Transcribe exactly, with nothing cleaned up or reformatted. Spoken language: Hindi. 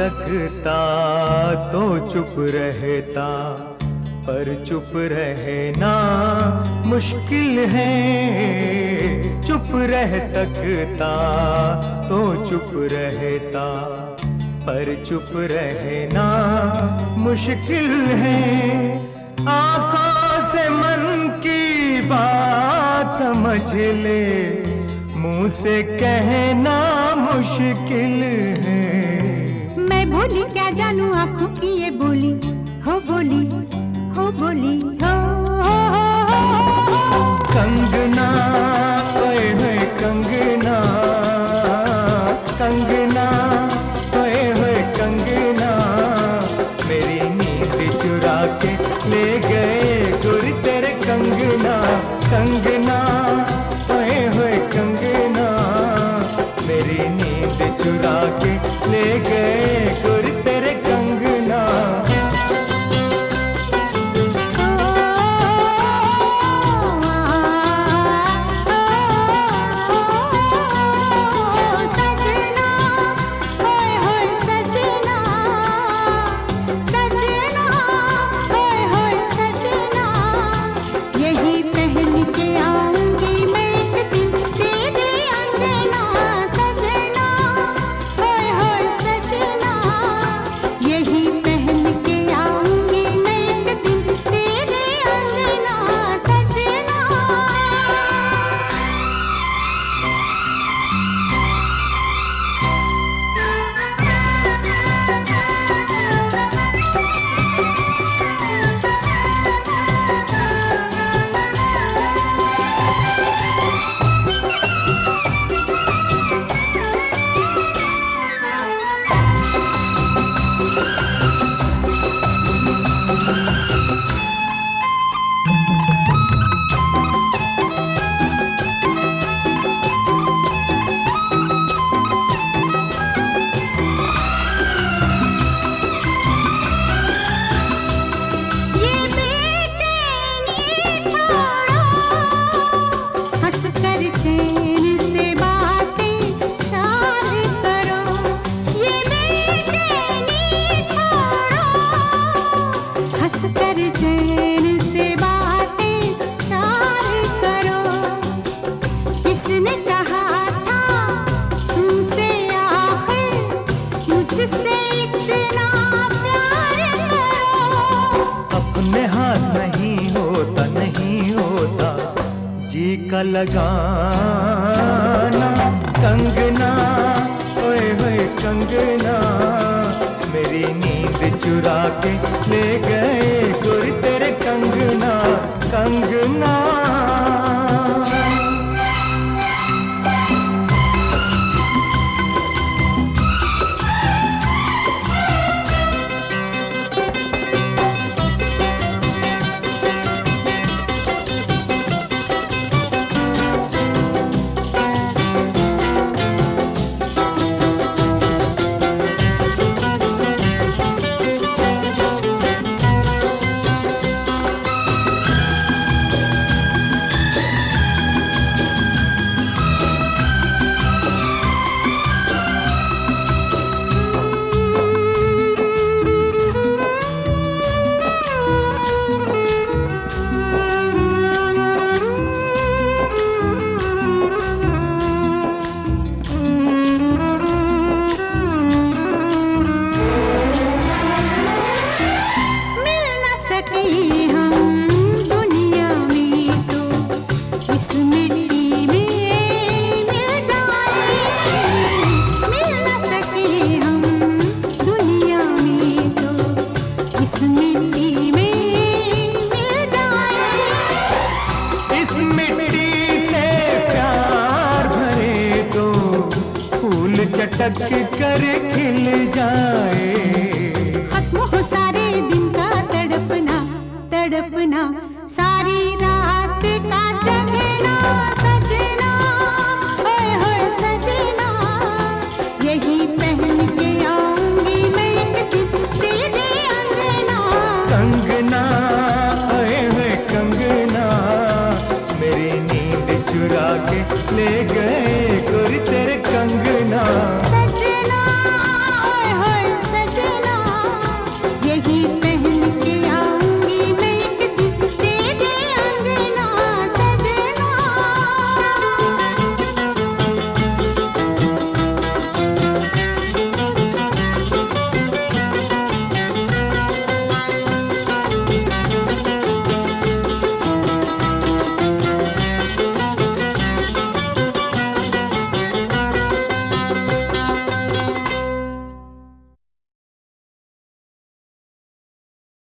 सकता तो चुप रहता, पर चुप रहना मुश्किल है। चुप रह सकता तो चुप रहता, पर चुप रहना मुश्किल है। आँखों से मन की बात समझ ले, मुंह से कहना मुश्किल है। मैं भोली क्या जानू आँखों की ये बोली, हो बोली हो बोली हो, हो, हो, हो। कंगना ओए होए कंगना, कंगना ओए होए कंगना, मेरी नींद चुरा के ले गए गुर तेरे कंगना। कंगना ओए होए कंगना, मेरी नींद चुरा के ले गए गुर तेरे कंगना। का लगाना कंगना ओए होए कंगना, मेरी नींद चुरा के ले गए गुर तेरे कंगना। कंगना की